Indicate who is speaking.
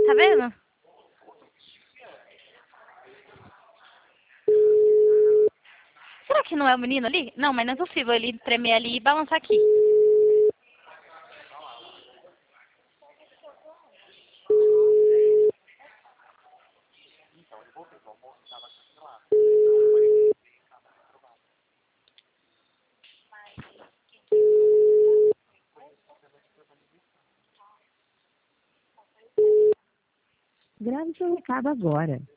Speaker 1: Tá vendo? Será que não é o menino ali? Não, mas não é possível ele tremer ali e balançar aqui.
Speaker 2: Grave seu recado agora.